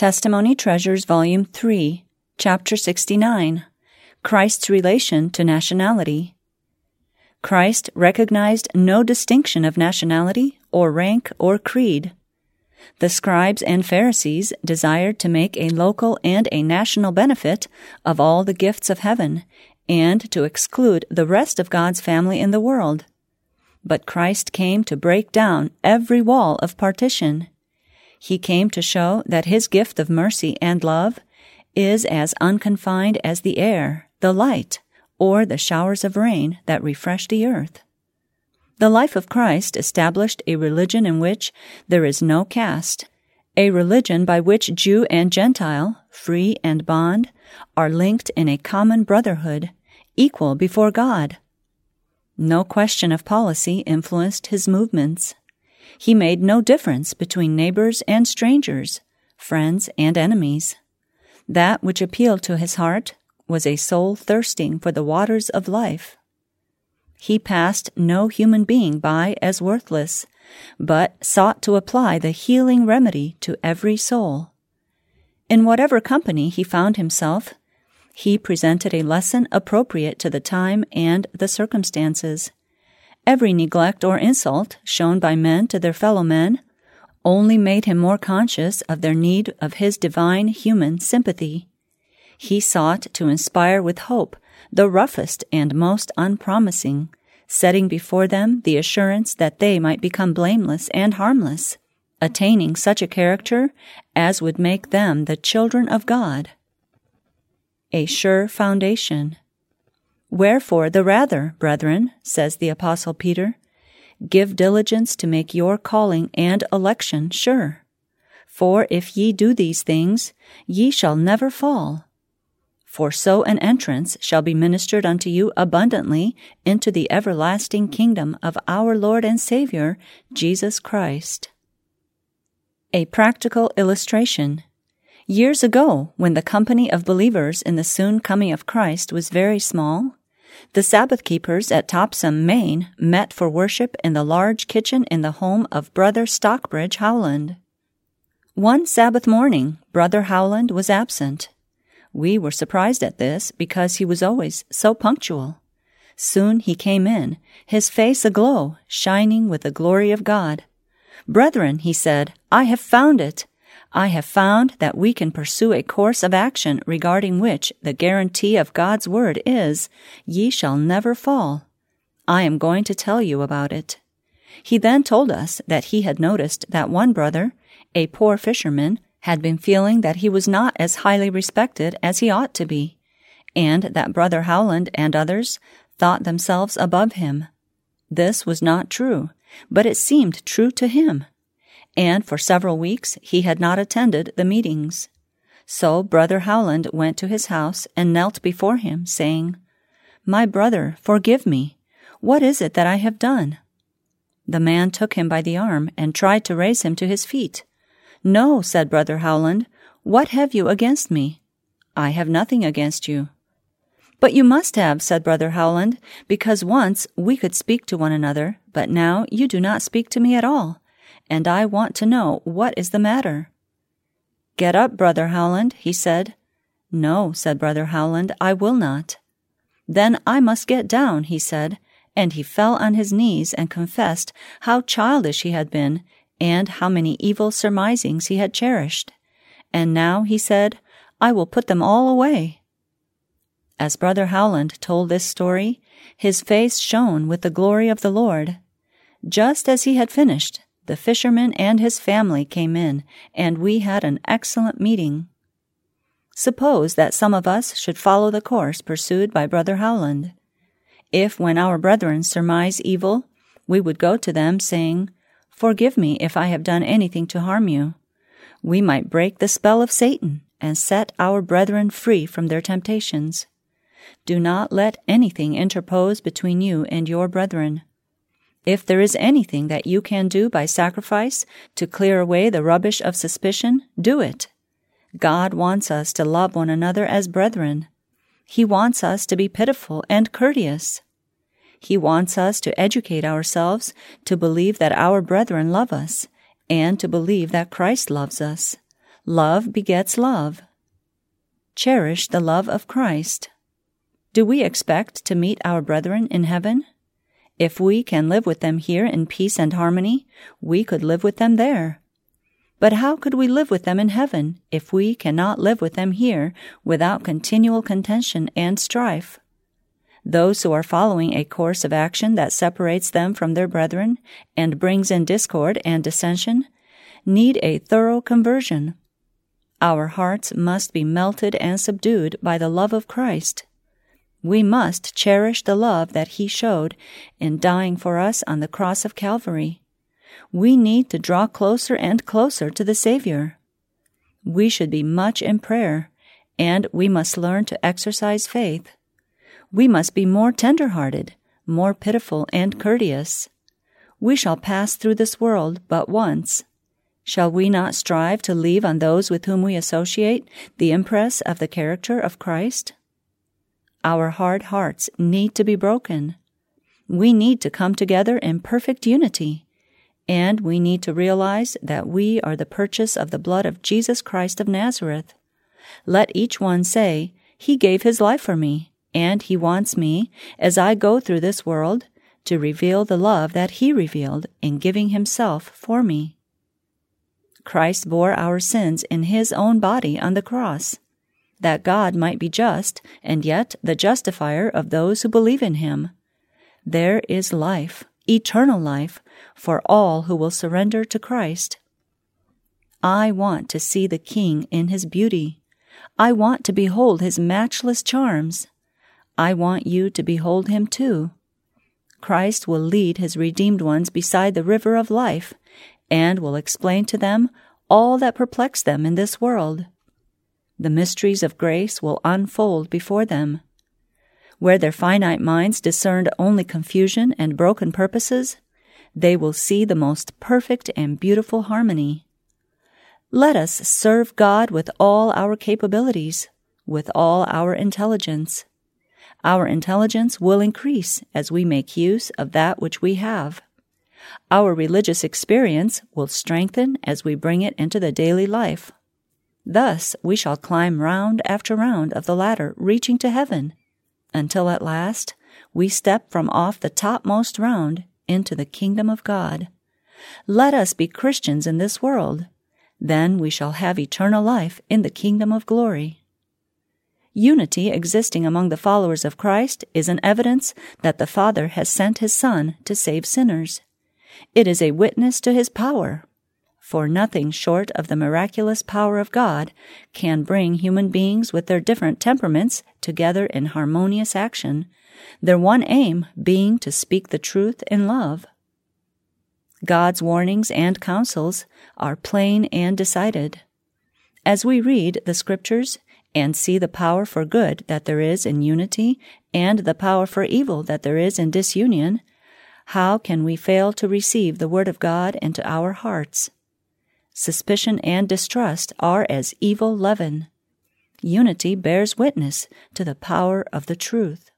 Testimony Treasures, Volume 3, Chapter 69, Christ's Relation to Nationality. Christ recognized no distinction of nationality or rank or creed. The scribes and Pharisees desired to make a local and a national benefit of all the gifts of heaven, and to exclude the rest of God's family in the world. But Christ came to break down every wall of partition. He came to show that His gift of mercy and love is as unconfined as the air, the light, or the showers of rain that refresh the earth. The life of Christ established a religion in which there is no caste, a religion by which Jew and Gentile, free and bond, are linked in a common brotherhood, equal before God. No question of policy influenced His movements. He made no difference between neighbors and strangers, friends and enemies. That which appealed to His heart was a soul thirsting for the waters of life. He passed no human being by as worthless, but sought to apply the healing remedy to every soul. In whatever company he found himself, he presented a lesson appropriate to the time and the circumstances. Every neglect or insult shown by men to their fellow men only made him more conscious of their need of his divine human sympathy. He sought to inspire with hope the roughest and most unpromising, setting before them the assurance that they might become blameless and harmless, attaining such a character as would make them the children of God. A sure foundation. Wherefore the rather, brethren, says the Apostle Peter, give diligence to make your calling and election sure. For if ye do these things, ye shall never fall. For so an entrance shall be ministered unto you abundantly into the everlasting kingdom of our Lord and Savior, Jesus Christ. A practical illustration. Years ago, when the company of believers in the soon coming of Christ was very small, the Sabbath keepers at Topsham, Maine, met for worship in the large kitchen in the home of Brother Stockbridge Howland. One Sabbath morning, Brother Howland was absent. We were surprised at this because he was always so punctual. Soon he came in, his face aglow, shining with the glory of God. "Brethren," he said, "I have found it. I have found that we can pursue a course of action regarding which the guarantee of God's word is, 'Ye shall never fall.' I am going to tell you about it." He then told us that he had noticed that one brother, a poor fisherman, had been feeling that he was not as highly respected as he ought to be, and that Brother Howland and others thought themselves above him. This was not true, but it seemed true to him, and for several weeks he had not attended the meetings. So Brother Howland went to his house and knelt before him, saying, "My brother, forgive me. What is it that I have done?" The man took him by the arm and tried to raise him to his feet. "No," said Brother Howland, "what have you against me?" "I have nothing against you." "But you must have," said Brother Howland, "because once we could speak to one another, but now you do not speak to me at all, and I want to know what is the matter." "Get up, Brother Howland," he said. "No," said Brother Howland, "I will not." "Then I must get down," he said, and he fell on his knees and confessed how childish he had been, and how many evil surmisings he had cherished. "And now," he said, "I will put them all away." As Brother Howland told this story, his face shone with the glory of the Lord. Just as he had finished, the fisherman and his family came in, and we had an excellent meeting. Suppose that some of us should follow the course pursued by Brother Howland. If, when our brethren surmise evil, we would go to them, saying, "Forgive me if I have done anything to harm you," we might break the spell of Satan and set our brethren free from their temptations. Do not let anything interpose between you and your brethren. If there is anything that you can do by sacrifice to clear away the rubbish of suspicion, do it. God wants us to love one another as brethren. He wants us to be pitiful and courteous. He wants us to educate ourselves to believe that our brethren love us, and to believe that Christ loves us. Love begets love. Cherish the love of Christ. Do we expect to meet our brethren in heaven? If we can live with them here in peace and harmony, we could live with them there. But how could we live with them in heaven if we cannot live with them here without continual contention and strife? Those who are following a course of action that separates them from their brethren and brings in discord and dissension need a thorough conversion. Our hearts must be melted and subdued by the love of Christ. We must cherish the love that He showed in dying for us on the cross of Calvary. We need to draw closer and closer to the Savior. We should be much in prayer, and we must learn to exercise faith. We must be more tender-hearted, more pitiful and courteous. We shall pass through this world but once. Shall we not strive to leave on those with whom we associate the impress of the character of Christ? Our hard hearts need to be broken. We need to come together in perfect unity, and we need to realize that we are the purchase of the blood of Jesus Christ of Nazareth. Let each one say, "He gave His life for me, and He wants me, as I go through this world, to reveal the love that He revealed in giving Himself for me." Christ bore our sins in His own body on the cross, that God might be just and yet the justifier of those who believe in Him. There is life, eternal life, for all who will surrender to Christ. I want to see the King in His beauty. I want to behold His matchless charms. I want you to behold Him too. Christ will lead His redeemed ones beside the river of life, and will explain to them all that perplex them in this world. The mysteries of grace will unfold before them. Where their finite minds discerned only confusion and broken purposes, they will see the most perfect and beautiful harmony. Let us serve God with all our capabilities, with all our intelligence. Our intelligence will increase as we make use of that which we have. Our religious experience will strengthen as we bring it into the daily life. Thus we shall climb round after round of the ladder reaching to heaven, until at last we step from off the topmost round into the kingdom of God. Let us be Christians in this world. Then we shall have eternal life in the kingdom of glory. Unity existing among the followers of Christ is an evidence that the Father has sent His Son to save sinners. It is a witness to His power, for nothing short of the miraculous power of God can bring human beings with their different temperaments together in harmonious action, their one aim being to speak the truth in love. God's warnings and counsels are plain and decided. As we read the Scriptures and see the power for good that there is in unity and the power for evil that there is in disunion, how can we fail to receive the Word of God into our hearts? Suspicion and distrust are as evil leaven. Unity bears witness to the power of the truth.